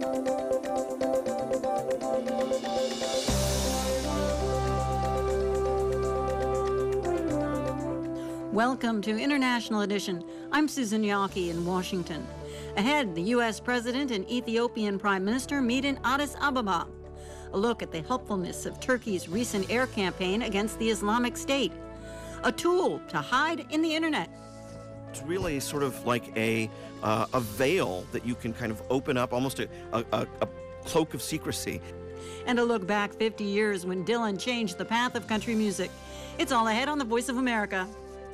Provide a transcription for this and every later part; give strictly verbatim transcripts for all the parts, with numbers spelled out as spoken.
Welcome to International Edition. I'm Susan Yaki in Washington. Ahead, the U S President and Ethiopian Prime Minister meet in Addis Ababa. A look at the helpfulness of Turkey's recent air campaign against the Islamic State. A tool to hide in the internet. It's really sort of like a uh, a veil that you can kind of open up, almost a, a, a cloak of secrecy. And a look back fifty years when Dylan changed the path of country music. It's all ahead on the Voice of America.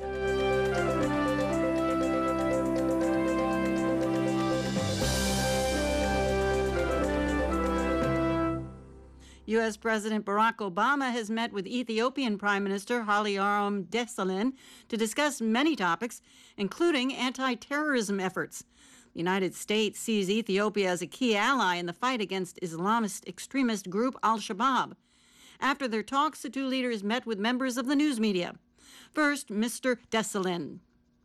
U S President Barack Obama has met with Ethiopian Prime Minister Haile Desalegn to discuss many topics, including anti-terrorism efforts. The United States sees Ethiopia as a key ally in the fight against Islamist extremist group Al-Shabaab. After their talks, the two leaders met with members of the news media. First, Mister Desalegn.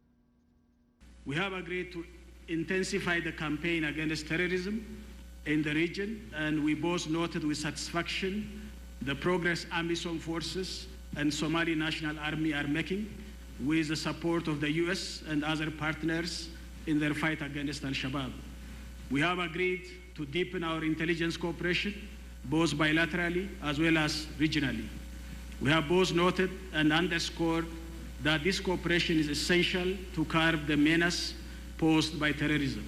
We have agreed to intensify the campaign against terrorism in the region, and we both noted with satisfaction the progress AMISOM forces and Somali National Army are making with the support of the U S and other partners in their fight against Al-Shabaab. We have agreed to deepen our intelligence cooperation, both bilaterally as well as regionally. We have both noted and underscored that this cooperation is essential to curb the menace posed by terrorism.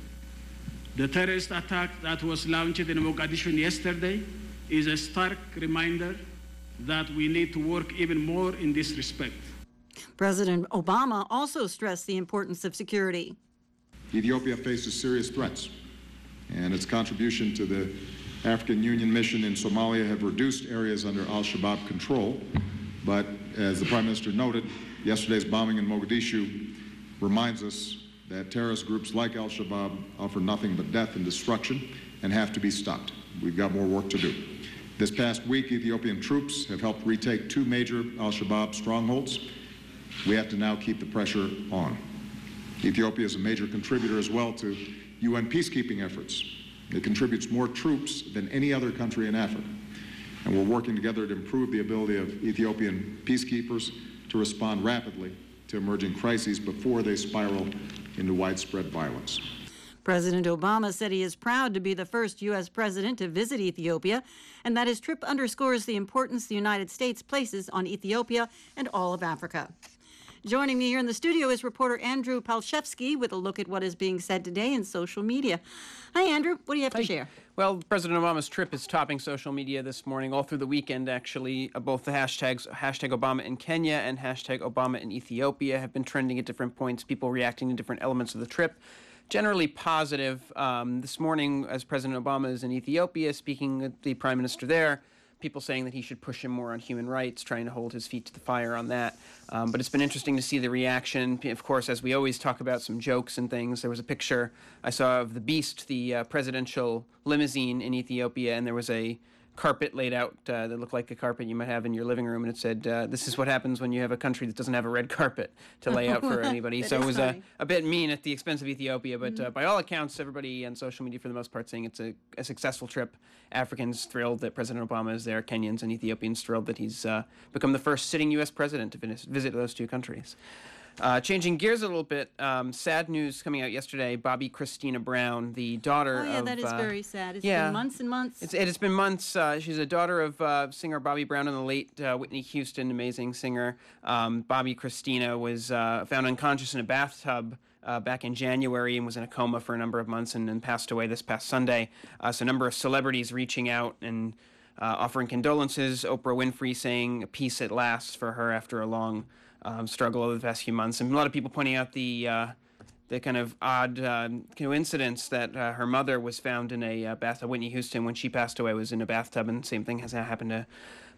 The terrorist attack that was launched in Mogadishu yesterday is a stark reminder that we need to work even more in this respect. President Obama also stressed the importance of security. Ethiopia faces serious threats, and its contribution to the African Union mission in Somalia have reduced areas under al-Shabaab control. But as the Prime Minister noted, yesterday's bombing in Mogadishu reminds us that terrorist groups like al-Shabaab offer nothing but death and destruction and have to be stopped. We've got more work to do. This past week, Ethiopian troops have helped retake two major al-Shabaab strongholds. We have to now keep the pressure on. Ethiopia is a major contributor as well to U N peacekeeping efforts. It contributes more troops than any other country in Africa. And we're working together to improve the ability of Ethiopian peacekeepers to respond rapidly to emerging crises before they spiral into widespread violence. President Obama said he is proud to be the first U S president to visit Ethiopia, and that his trip underscores the importance the United States places on Ethiopia and all of Africa. Joining me here in the studio is reporter Andrew Palshevsky with a look at what is being said today in social media. Hi, Andrew. What do you have Hi. to share? Well, President Obama's trip is topping social media this morning, all through the weekend, actually. Uh, both the hashtags, hashtag Obama in Kenya and hashtag Obama in Ethiopia have been trending at different points, people reacting to different elements of the trip. Generally positive. Um, this morning, as President Obama is in Ethiopia, speaking with the Prime Minister there, people saying that he should push him more on human rights, trying to hold his feet to the fire on that. Um, but it's been interesting to see the reaction. Of course, as we always talk about some jokes and things, there was a picture I saw of the Beast, the uh, presidential limousine in Ethiopia, and there was a carpet laid out uh, that looked like a carpet you might have in your living room, and it said, uh, this is what happens when you have a country that doesn't have a red carpet to lay out for anybody. So it was a, a bit mean at the expense of Ethiopia, but mm-hmm. uh, by all accounts, everybody on social media for the most part saying it's a, a successful trip. Africans thrilled that President Obama is there, Kenyans and Ethiopians thrilled that he's uh, become the first sitting U S president to visit those two countries. Uh, changing gears a little bit, um, sad news coming out yesterday. Bobbi Kristina Brown, the daughter of... Oh, yeah, of, that is uh, very sad. It's yeah, been months and months. It's, it has been months. Uh, she's a daughter of uh, singer Bobby Brown and the late uh, Whitney Houston, amazing singer. Um, Bobbi Kristina was uh, found unconscious in a bathtub uh, back in January and was in a coma for a number of months and then passed away this past Sunday. Uh, so a number of celebrities reaching out and uh, offering condolences. Oprah Winfrey saying peace at last for her after a long Um, struggle over the past few months, and a lot of people pointing out the uh, the kind of odd uh, coincidence that uh, her mother was found in a uh, bathtub. Whitney Houston, when she passed away, was in a bathtub, and the same thing has happened to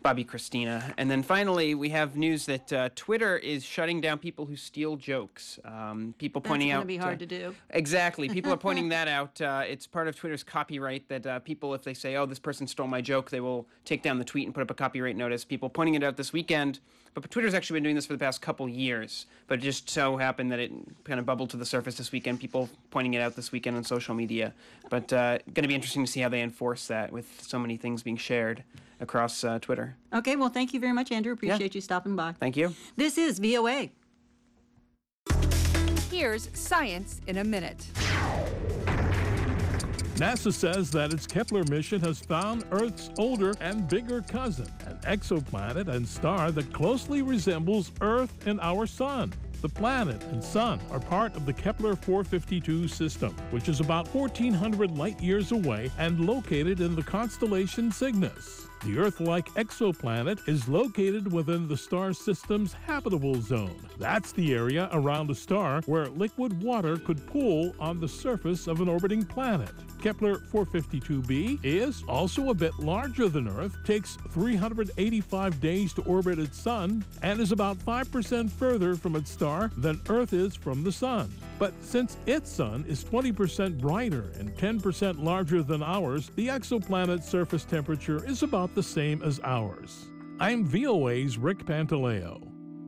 Bobby Christina. And then finally, we have news that uh, Twitter is shutting down people who steal jokes. Um, people That's pointing out... That's going to be hard to do. Exactly. People are pointing that out. Uh, it's part of Twitter's copyright that uh, people, if they say, oh, this person stole my joke, they will take down the tweet and put up a copyright notice. People pointing it out this weekend. But Twitter's actually been doing this for the past couple years. But it just so happened that it kind of bubbled to the surface this weekend, people pointing it out this weekend on social media. But uh, going to be interesting to see how they enforce that with so many things being shared across uh, Twitter. Okay, well, thank you very much, Andrew. Appreciate Yeah. you stopping by. Thank you. This is V O A. Here's Science in a Minute. NASA says that its Kepler mission has found Earth's older and bigger cousin, an exoplanet and star that closely resembles Earth and our Sun. The planet and Sun are part of the Kepler four fifty-two system, which is about fourteen hundred light-years away and located in the constellation Cygnus. The Earth-like exoplanet is located within the star system's habitable zone. That's the area around a star where liquid water could pool on the surface of an orbiting planet. Kepler four fifty-two b is also a bit larger than Earth, takes three hundred eighty-five days to orbit its Sun, and is about five percent further from its star than Earth is from the Sun. But since its Sun is twenty percent brighter and ten percent larger than ours, the exoplanet's surface temperature is about the same as ours. I'm V O A's Rick Pantaleo.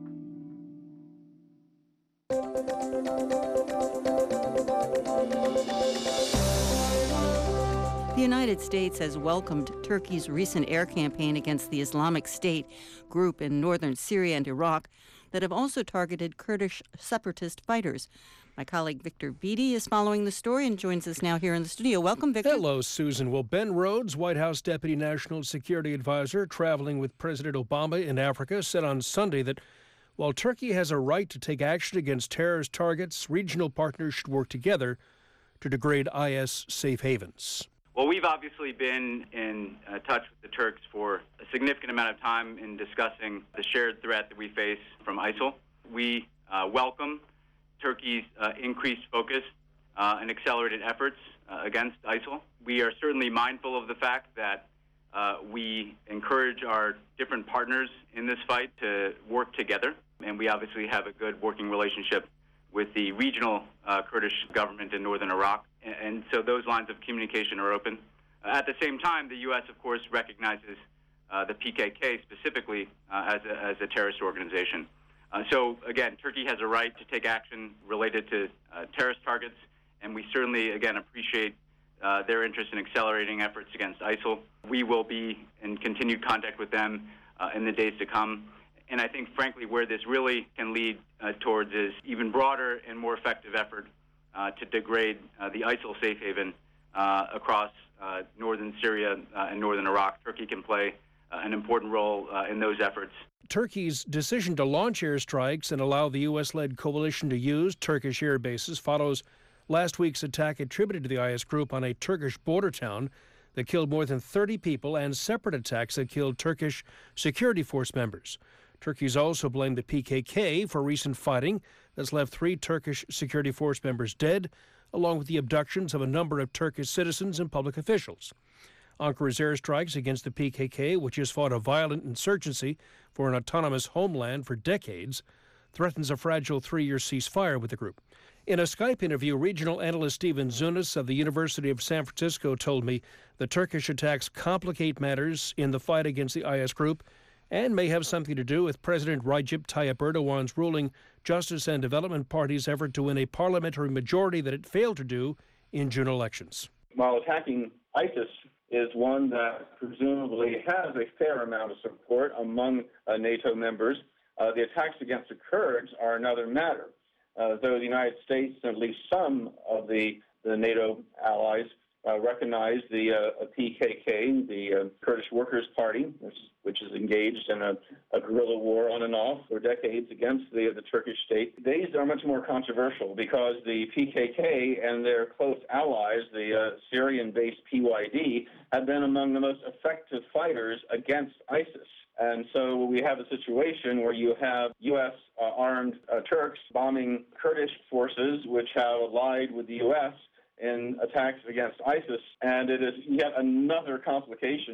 The United States has welcomed Turkey's recent air campaign against the Islamic State group in northern Syria and Iraq that have also targeted Kurdish separatist fighters. My colleague Victor Beatty is following the story and joins us now here in the studio. Welcome, Victor. Hello, Susan. Well, Ben Rhodes, White House Deputy National Security Advisor, traveling with President Obama in Africa, said on Sunday that while Turkey has a right to take action against terrorist targets, regional partners should work together to degrade I S safe havens. Well, we've obviously been in uh, touch with the Turks for a significant amount of time in discussing the shared threat that we face from ISIL. We uh, welcome Turkey's uh, increased focus uh, and accelerated efforts uh, against ISIL. We are certainly mindful of the fact that uh, we encourage our different partners in this fight to work together, and we obviously have a good working relationship with the regional uh, Kurdish government in northern Iraq, and, and so those lines of communication are open. Uh, at the same time, the U S, of course, recognizes uh, the P K K specifically uh, as, a, as a terrorist organization. Uh, so, again, Turkey has a right to take action related to uh, terrorist targets, and we certainly, again, appreciate uh, their interest in accelerating efforts against ISIL. We will be in continued contact with them uh, in the days to come. And I think, frankly, where this really can lead uh, towards is even broader and more effective effort uh, to degrade uh, the ISIL safe haven uh, across uh, northern Syria uh, and northern Iraq. Turkey can play uh, an important role uh, in those efforts. Turkey's decision to launch airstrikes and allow the U S-led coalition to use Turkish air bases follows last week's attack attributed to the I S group on a Turkish border town that killed more than thirty people and separate attacks that killed Turkish security force members. Turkey's also blamed the P K K for recent fighting that's left three Turkish security force members dead, along with the abductions of a number of Turkish citizens and public officials. Ankara's airstrikes against the P K K, which has fought a violent insurgency for an autonomous homeland for decades, threatens a fragile three-year ceasefire with the group. In a Skype interview, regional analyst Stephen Zunis of the University of San Francisco told me the Turkish attacks complicate matters in the fight against the I S group and may have something to do with President Recep Tayyip Erdogan's ruling Justice and Development Party's effort to win a parliamentary majority that it failed to do in June elections. While attacking ISIS is one that presumably has a fair amount of support among uh, NATO members, uh, the attacks against the Kurds are another matter. Uh, though the United States and at least some of the, the NATO allies uh, recognize the uh, P K K, the uh, Kurdish Workers' Party, which, which is engaged in a, a guerrilla war on and off for decades against the, the Turkish state. These are much more controversial because the P K K and their close allies, the uh, Syrian-based P Y D, have been among the most effective fighters against ISIS. And so we have a situation where you have U S uh, armed uh, Turks bombing Kurdish forces, which have allied with the U S in attacks against ISIS. And it is yet another complication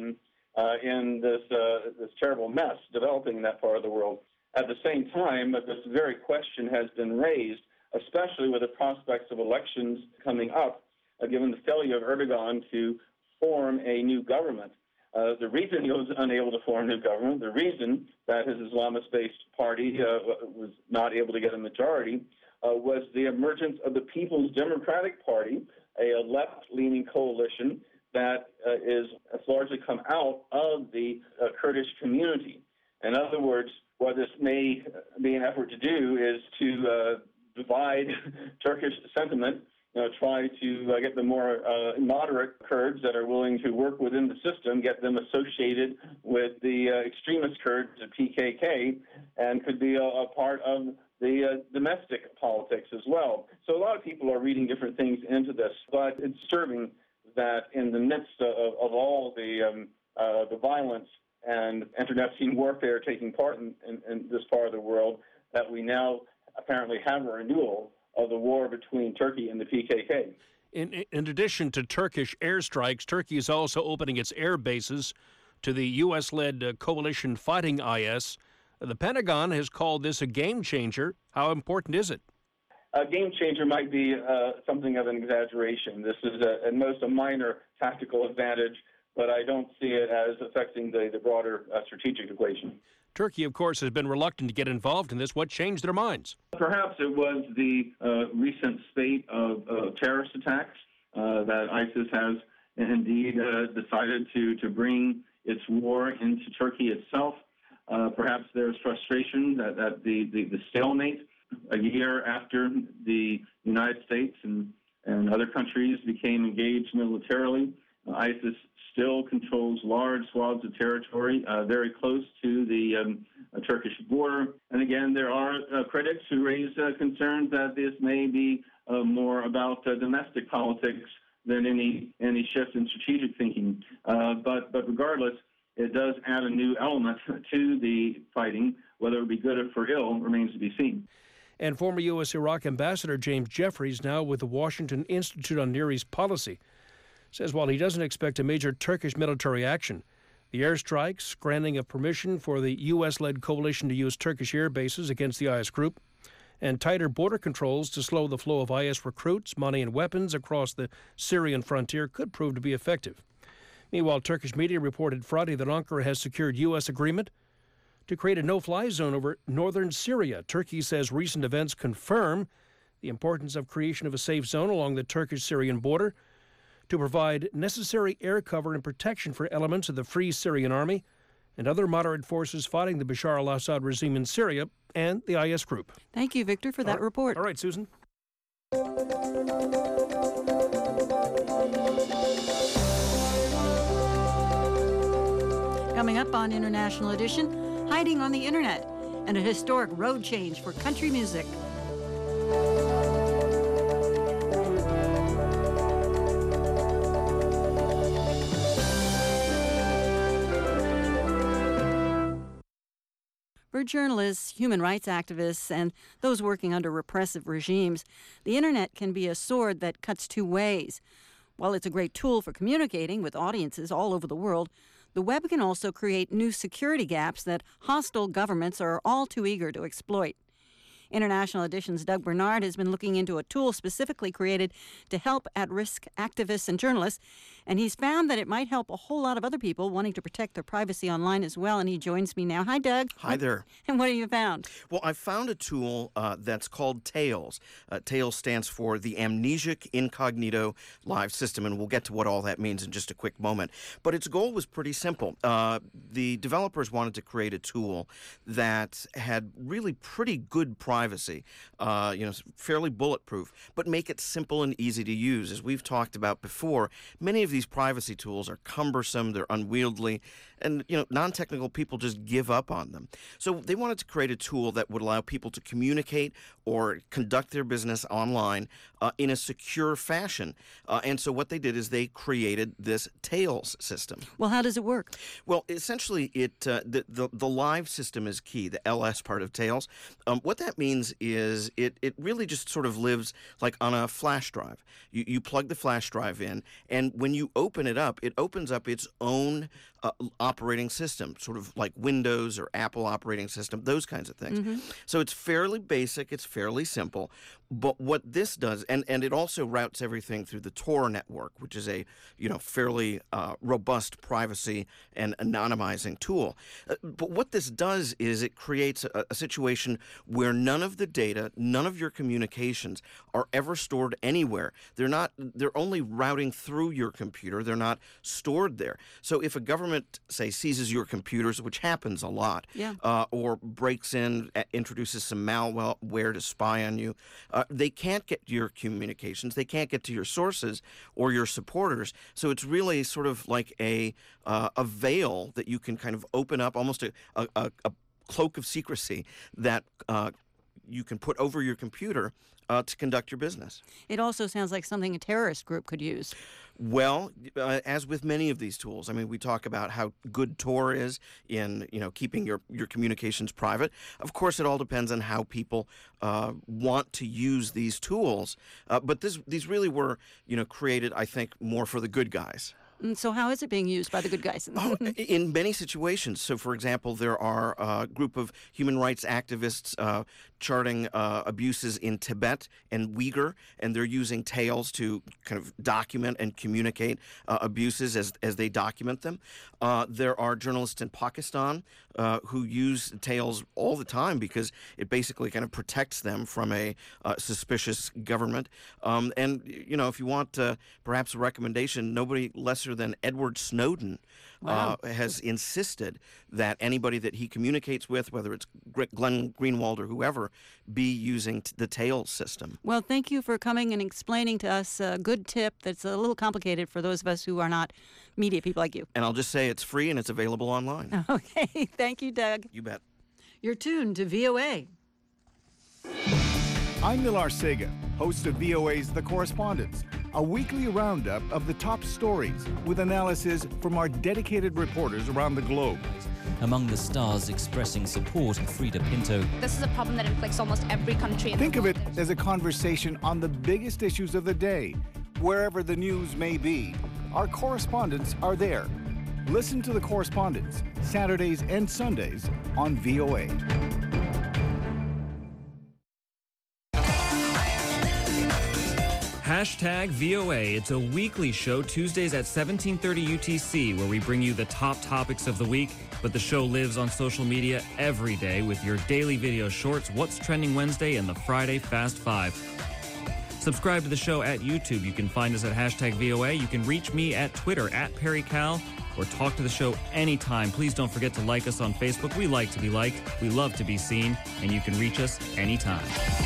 uh, in this, uh, this terrible mess developing in that part of the world. At the same time, this very question has been raised, especially with the prospects of elections coming up, uh, given the failure of Erdogan to form a new government. Uh, the reason he was unable to form a new government, the reason that his Islamist-based party uh, was not able to get a majority, uh, was the emergence of the People's Democratic Party, a left-leaning coalition that uh, is has largely come out of the uh, Kurdish community. In other words, what this may be an effort to do is to uh, divide Turkish sentiment, you know, try to uh, get the more uh, moderate Kurds that are willing to work within the system, get them associated with the uh, extremist Kurds, the P K K, and could be a, a part of the uh, domestic politics as well. So a lot of people are reading different things into this, but it's disturbing that in the midst of, of all the um, uh, the violence and internecine warfare taking part in, in, in this part of the world, that we now apparently have a renewal of the war between Turkey and the P K K. In, in addition to Turkish airstrikes, Turkey is also opening its air bases to the U S-led uh, coalition fighting I S. The Pentagon has called this a game changer. How important is it? A game changer might be uh, something of an exaggeration. This is a, at most a minor tactical advantage, but I don't see it as affecting the, the broader uh, strategic equation. Turkey, of course, has been reluctant to get involved in this. What changed their minds? Perhaps it was the uh, recent spate of uh, terrorist attacks uh, that ISIS has indeed uh, decided to, to bring its war into Turkey itself. Uh, perhaps there's frustration that, that the, the, the stalemate a year after the United States and, and other countries became engaged militarily. Uh, ISIS still controls large swaths of territory uh, very close to the um, uh, Turkish border. And again, there are uh, critics who raise uh, concerns that this may be uh, more about uh, domestic politics than any any shift in strategic thinking. Uh, but, but regardless, it does add a new element to the fighting. Whether it would be good or for ill remains to be seen. And former U S Iraq Ambassador James Jeffries, now with the Washington Institute on Near East Policy, says while he doesn't expect a major Turkish military action, the airstrikes, granting of permission for the U S-led coalition to use Turkish air bases against the I S group, and tighter border controls to slow the flow of I S recruits, money, and weapons across the Syrian frontier could prove to be effective. Meanwhile, Turkish media reported Friday that Ankara has secured U S agreement to create a no-fly zone over northern Syria. Turkey says recent events confirm the importance of creation of a safe zone along the Turkish-Syrian border to provide necessary air cover and protection for elements of the Free Syrian Army and other moderate forces fighting the Bashar al-Assad regime in Syria and the I S group. Thank you, Victor, for that right. report. All right, Susan. Coming up on International Edition, hiding on the internet and a historic road change for country music. For journalists, human rights activists, and those working under repressive regimes, the internet can be a sword that cuts two ways. While it's a great tool for communicating with audiences all over the world, the web can also create new security gaps that hostile governments are all too eager to exploit. International Edition's Doug Bernard has been looking into a tool specifically created to help at-risk activists and journalists, and he's found that it might help a whole lot of other people wanting to protect their privacy online as well, and he joins me now. Hi, Doug. Hi there. And what have you found? Well, I found a tool uh, that's called Tails. Uh, Tails stands for the Amnesic Incognito Live System, and we'll get to what all that means in just a quick moment. But its goal was pretty simple. Uh, the developers wanted to create a tool that had really pretty good privacy. Privacy, uh, you know, fairly bulletproof, but make it simple and easy to use. As we've talked about before, many of these privacy tools are cumbersome, they're unwieldy, and, you know, non-technical people just give up on them. So they wanted to create a tool that would allow people to communicate or conduct their business online uh, in a secure fashion. Uh, and so what they did is they created this Tails system. Well, how does it work? Well, essentially, it uh, the, the the live system is key, the L S part of Tails. Um, what that means is it, it really just sort of lives like on a flash drive. You, you plug the flash drive in, and when you you open it up, it opens up its own uh, operating system, sort of like Windows or Apple operating system, those kinds of things. Mm-hmm. So it's fairly basic, it's fairly simple. But what this does, and, and it also routes everything through the Tor network, which is a you know fairly uh, robust privacy and anonymizing tool. Uh, but what this does is it creates a, a situation where none of the data, none of your communications are ever stored anywhere. They're not. They're only routing through your computer. They're not stored there. So if a government, say, seizes your computers, which happens a lot, yeah. uh, or breaks in, uh, introduces some malware to spy on you, uh, they can't get your communications. They can't get to your sources or your supporters. So it's really sort of like a uh, a veil that you can kind of open up, almost a a, a cloak of secrecy that uh, you can put over your computer uh, to conduct your business. It also sounds like something a terrorist group could use. Well, uh, as with many of these tools, I mean, we talk about how good Tor is in, you know, keeping your, your communications private. Of course, it all depends on how people uh, want to use these tools. Uh, but this, these really were, you know, created, I think, more for the good guys. So how is it being used by the good guys? Oh, in many situations. So, for example, there are a group of human rights activists uh, charting uh, abuses in Tibet and Uyghur, and they're using Tails to kind of document and communicate uh, abuses as, as they document them. Uh, there are journalists in Pakistan uh, who use Tails all the time because it basically kind of protects them from a uh, suspicious government. Um, and, you know, if you want uh, perhaps a recommendation, nobody lesser than Edward Snowden wow. uh, has insisted that anybody that he communicates with, whether it's Glenn Greenwald or whoever, be using t- the Tails system. Well, thank you for coming and explaining to us a good tip that's a little complicated for those of us who are not media people like you. And I'll just say it's free and it's available online. Okay. Thank you, Doug. You bet. You're tuned to V O A. I'm Nilar Sega, host of V O A's The Correspondents, a weekly roundup of the top stories with analysis from our dedicated reporters around the globe. Among the stars expressing support, Frida Pinto. This is a problem that inflicts almost every country in Think the world. of it as a conversation on the biggest issues of the day. Wherever the news may be, our correspondents are there. Listen to The Correspondents, Saturdays and Sundays on V O A. Hashtag V O A. It's a weekly show, Tuesdays at seventeen thirty U T C, where we bring you the top topics of the week. But the show lives on social media every day with your daily video shorts, What's Trending Wednesday, and the Friday Fast Five. Subscribe to the show at YouTube. You can find us at hashtag V O A. You can reach me at Twitter, at Perry Cal, or talk to the show anytime. Please don't forget to like us on Facebook. We like to be liked. We love to be seen. And you can reach us anytime.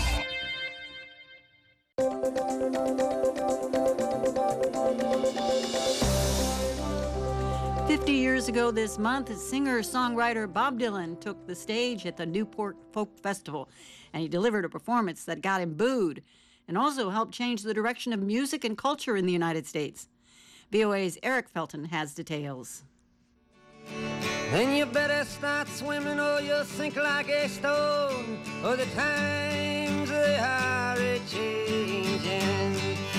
Fifty years ago this month, singer-songwriter Bob Dylan took the stage at the Newport Folk Festival, and he delivered a performance that got him booed and also helped change the direction of music and culture in the United States. V O A's Eric Felton has details. Then you better start swimming or you'll sink like a stone, or the times they are a-changing.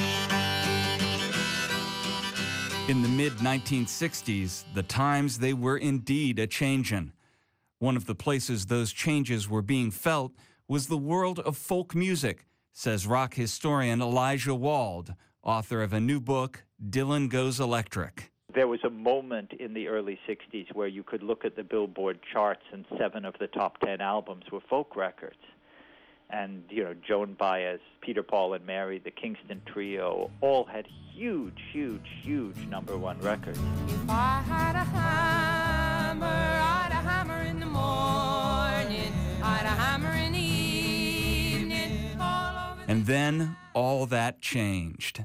In the mid nineteen sixties, the times they were indeed a-changin'. One of the places those changes were being felt was the world of folk music, says rock historian Elijah Wald, author of a new book, Dylan Goes Electric. There was a moment in the early sixties where you could look at the Billboard charts and seven of the top ten albums were folk records. And, you know, Joan Baez, Peter, Paul, and Mary, the Kingston Trio, all had huge, huge, huge number one records. If I had a hammer, I'd a hammer in the morning, I'd a hammer in the evening, all over the... And then all that changed.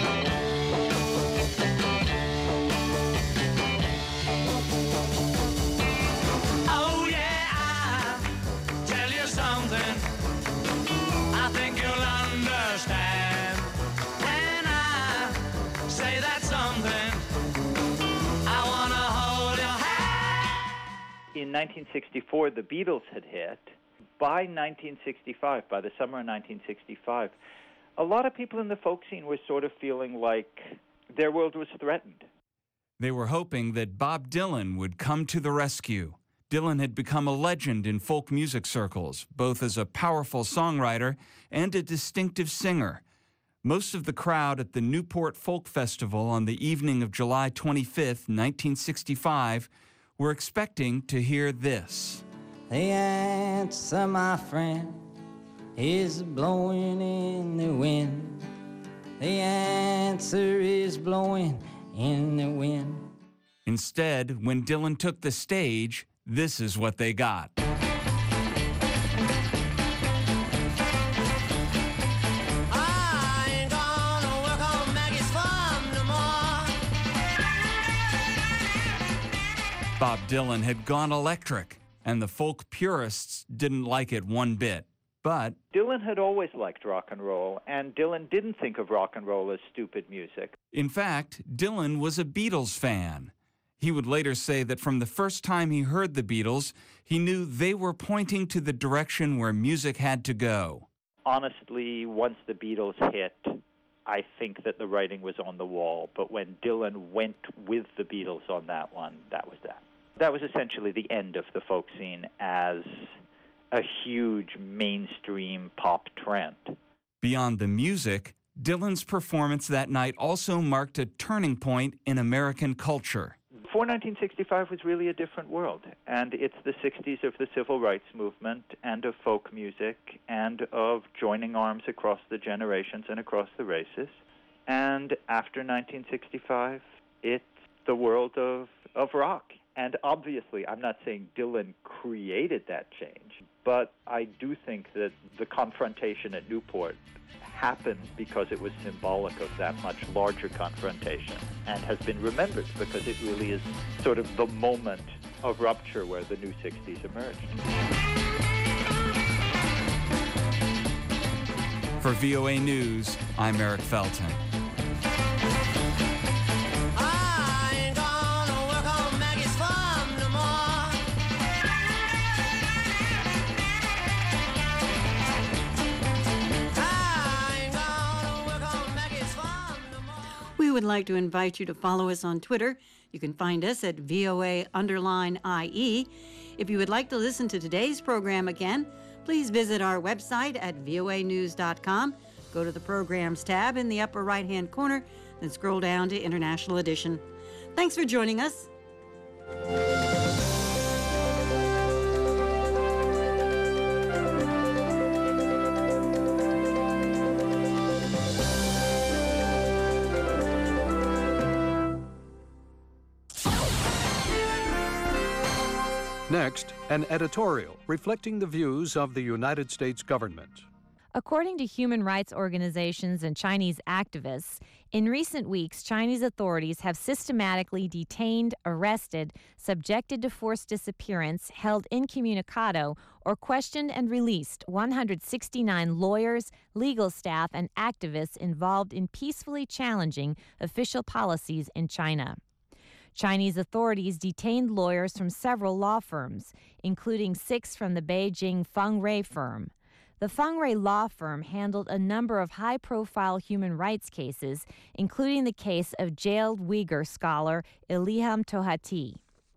Oh, yeah, I'll tell you something. I think you'll understand when I say that something. I want to hold your hand. In nineteen sixty-four, the Beatles had hit. By nineteen sixty-five, by the summer of nineteen sixty-five, a lot of people in the folk scene were sort of feeling like their world was threatened. They were hoping that Bob Dylan would come to the rescue. Dylan had become a legend in folk music circles, both as a powerful songwriter and a distinctive singer. Most of the crowd at the Newport Folk Festival on the evening of July twenty-fifth, nineteen sixty-five, were expecting to hear this. The answer, my friend, is blowing in the wind. The answer is blowing in the wind. Instead, when Dylan took the stage, this is what they got. Bob Dylan had gone electric, and the folk purists didn't like it one bit. But Dylan had always liked rock and roll, and Dylan didn't think of rock and roll as stupid music. in fact, Dylan was a Beatles fan. He would later say that from the first time he heard the Beatles, he knew they were pointing to the direction where music had to go. Honestly, once the Beatles hit, I think that the writing was on the wall. But when Dylan went with the Beatles on that one, that was that. That was essentially the end of the folk scene as a huge mainstream pop trend. Beyond the music, Dylan's performance that night also marked a turning point in American culture. Before nineteen sixty-five was really a different world, and it's the sixties of the civil rights movement and of folk music and of joining arms across the generations and across the races. And after nineteen sixty-five, it's the world of, of rock. And obviously, I'm not saying Dylan created that change, but I do think that the confrontation at Newport happened because it was symbolic of that much larger confrontation and has been remembered because it really is sort of the moment of rupture where the new sixties emerged. For V O A News, I'm Eric Felton. We would like to invite you to follow us on Twitter. You can find us at V O A underline I E. If you would like to listen to today's program again, please visit our website at V O A news dot com. Go to the Programs tab in the upper right-hand corner, then scroll down to International Edition. Thanks for joining us. Next, an editorial reflecting the views of the United States government. According to human rights organizations and Chinese activists, in recent weeks, Chinese authorities have systematically detained, arrested, subjected to forced disappearance, held incommunicado, or questioned and released one hundred sixty-nine lawyers, legal staff, and activists involved in peacefully challenging official policies in China. Chinese authorities detained lawyers from several law firms, including six from the Beijing Feng Rui firm. The Feng Rui law firm handled a number of high-profile human rights cases, including the case of jailed Uyghur scholar Ilham Tohati.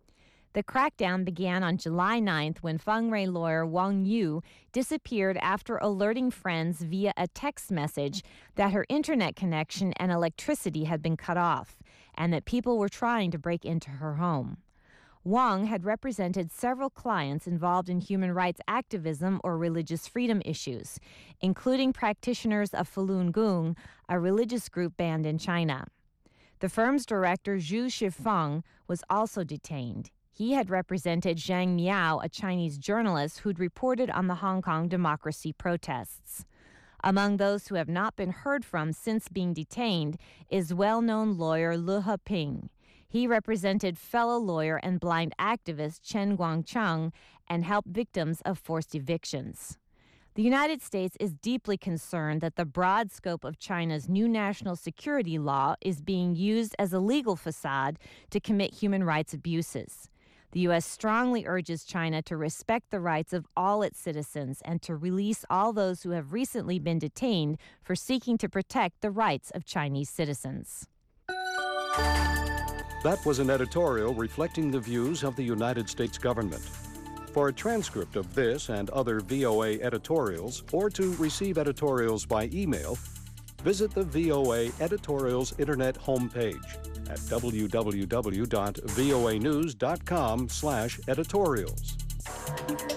The crackdown began on July ninth when Feng Rui lawyer Wang Yu disappeared after alerting friends via a text message that her internet connection and electricity had been cut off, and that people were trying to break into her home. Wang had represented several clients involved in human rights activism or religious freedom issues, including practitioners of Falun Gong, a religious group banned in China. The firm's director, Zhu Shifeng, was also detained. He had represented Zhang Miao, a Chinese journalist who'd reported on the Hong Kong democracy protests. Among those who have not been heard from since being detained is well-known lawyer Lu Heping. He represented fellow lawyer and blind activist Chen Guangcheng and helped victims of forced evictions. The United States is deeply concerned that the broad scope of China's new national security law is being used as a legal facade to commit human rights abuses. The U S strongly urges China to respect the rights of all its citizens and to release all those who have recently been detained for seeking to protect the rights of Chinese citizens. That was an editorial reflecting the views of the United States government. For a transcript of this and other V O A editorials, or to receive editorials by email, visit the V O A Editorials Internet homepage at w w w dot voa news dot com slash editorials.